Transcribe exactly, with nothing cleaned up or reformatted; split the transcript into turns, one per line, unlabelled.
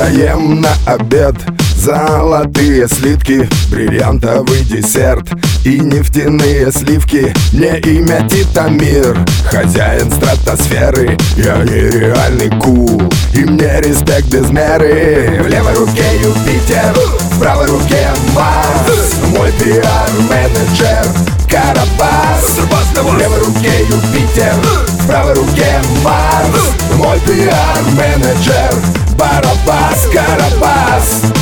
Поедаем на обед золотые слитки, бриллиантовый десерт и нефтяные сливки. Мне имя Титамир, хозяин стратосферы. Я нереальный кул, и мне респект без меры. В левой руке Юпитер, в правой руке Марс. Мой пиар-менеджер Карабас. В левой руке Юпитер, в правой руке Марс. Мой пиар-менеджер Барабас, Карабас.